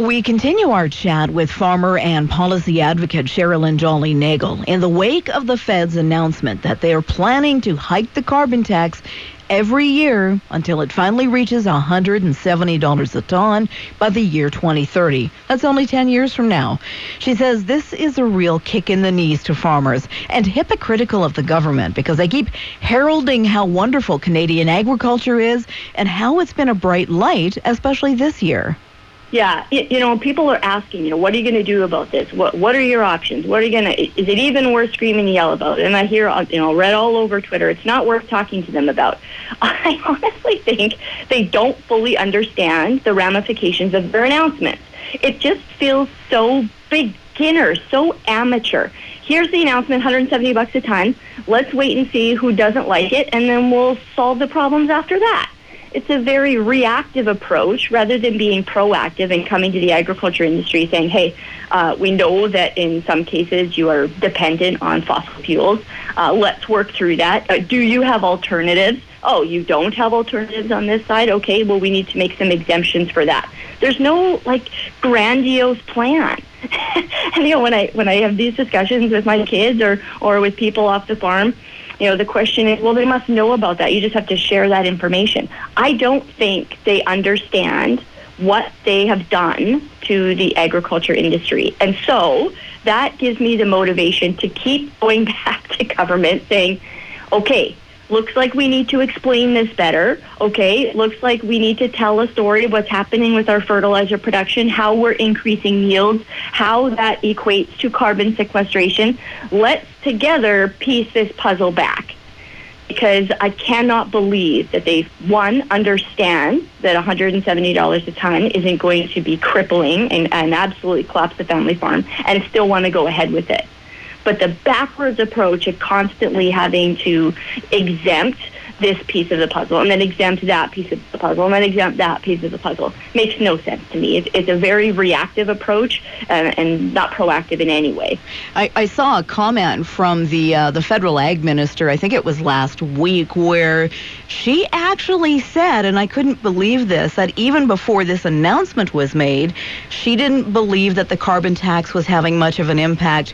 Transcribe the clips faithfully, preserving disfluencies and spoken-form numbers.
We continue our chat with farmer and policy advocate Sherilyn Jolly-Nagel in the wake of the Fed's announcement that they are planning to hike the carbon tax every year until it finally reaches one hundred seventy dollars a ton by the year twenty thirty. That's only ten years from now. She says this is a real kick in the knees to farmers and hypocritical of the government because they keep heralding how wonderful Canadian agriculture is and how it's been a bright light, especially this year. Yeah, you know, people are asking, you know, what are you going to do about this? What What are your options? What are you going to, is it even worth screaming and yell about? And I hear, you know, read all over Twitter, it's not worth talking to them about. I honestly think they don't fully understand the ramifications of their announcements. It just feels so beginner, so amateur. Here's the announcement, one hundred seventy bucks a ton. Let's wait and see who doesn't like it, and then we'll solve the problems after that. It's a very reactive approach rather than being proactive and coming to the agriculture industry saying, hey, uh, we know that in some cases you are dependent on fossil fuels. Uh, let's work through that. Uh, do you have alternatives? Oh, you don't have alternatives on this side? Okay, well, we need to make some exemptions for that. There's no, like, grandiose plan. And, you know, when I when I have these discussions with my kids or, or with people off the farm, you know, the question is, well, they must know about that. You just have to share that information. I don't think they understand what they have done to the agriculture industry. And so that gives me the motivation to keep going back to government saying, okay, looks like we need to explain this better. Okay, looks like we need to tell a story of what's happening with our fertilizer production, how we're increasing yields, how that equates to carbon sequestration. Let's together piece this puzzle back. Because I cannot believe that they, one, understand that one hundred seventy dollars a ton isn't going to be crippling and, and absolutely collapse the family farm, and still want to go ahead with it. But the backwards approach of constantly having to exempt this piece of the puzzle and then exempt that piece of the puzzle and then exempt that piece of the puzzle makes no sense to me. It's, it's a very reactive approach uh, and not proactive in any way. I, I saw a comment from the uh, the federal ag minister, I think it was last week, where she actually said, and I couldn't believe this, that even before this announcement was made, she didn't believe that the carbon tax was having much of an impact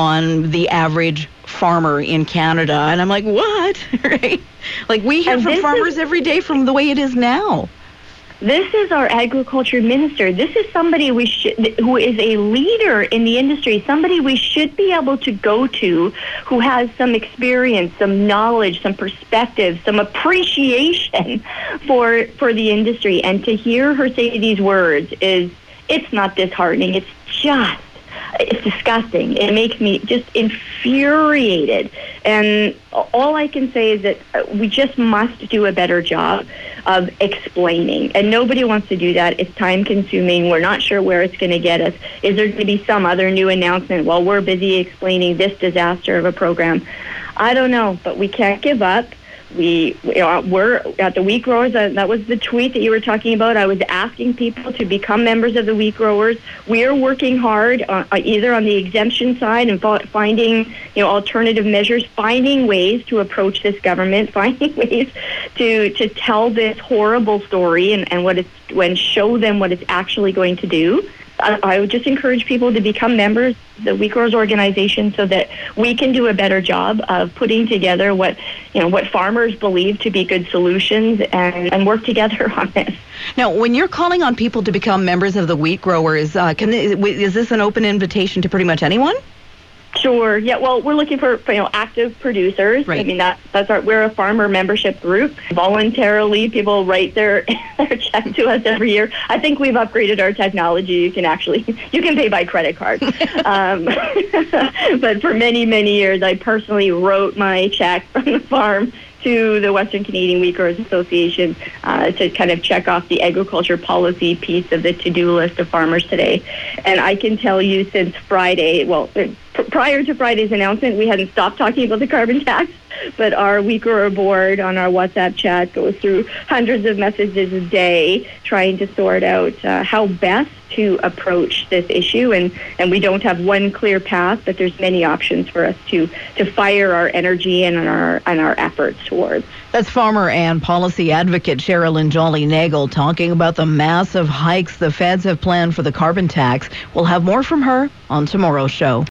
on the average farmer in Canada. And I'm like, what? Right? Like, we hear and from farmers is, every day from the way it is now. This is our agriculture minister. This is somebody we should, who is a leader in the industry, somebody we should be able to go to who has some experience, some knowledge, some perspective, some appreciation for for the industry. And to hear her say these words is, it's not disheartening. It's just It's disgusting. It makes me just infuriated. And all I can say is that we just must do a better job of explaining. And nobody wants to do that. It's time-consuming. We're not sure where it's going to get us. Is there going to be some other new announcement while we're busy explaining this disaster of a program? I don't know, but we can't give up. We, you know, we're at the wheat growers. Uh, that was the tweet that you were talking about. I was asking people to become members of the wheat growers. We are working hard uh, either on the exemption side and finding, you know, alternative measures, finding ways to approach this government, finding ways to to tell this horrible story and, and what it's when show them what it's actually going to do. I, I would just encourage people to become members of the Wheat Growers Organization so that we can do a better job of putting together what, you know, what farmers believe to be good solutions and, and work together on this. Now, when you're calling on people to become members of the Wheat Growers, uh, can they, is this an open invitation to pretty much anyone? Sure. Yeah. Well, we're looking for, for you know active producers. Right. I mean that that's our we're a farmer membership group. Voluntarily, people write their their check to us every year. I think we've upgraded our technology. You can actually you can pay by credit card. um, but for many many years, I personally wrote my check from the farm to the Western Canadian Wheat Growers Association uh, to kind of check off the agriculture policy piece of the to-do list of farmers today. And I can tell you since Friday, well, pr- prior to Friday's announcement, we hadn't stopped talking about the carbon tax. but our We Grow board on our WhatsApp chat goes through hundreds of messages a day trying to sort out uh, how best to approach this issue, and, and we don't have one clear path, but there's many options for us to, to fire our energy and our and our efforts towards. That's farmer and policy advocate Sherilyn Jolly-Nagel talking about the massive hikes the feds have planned for the carbon tax. We'll have more from her on tomorrow's show.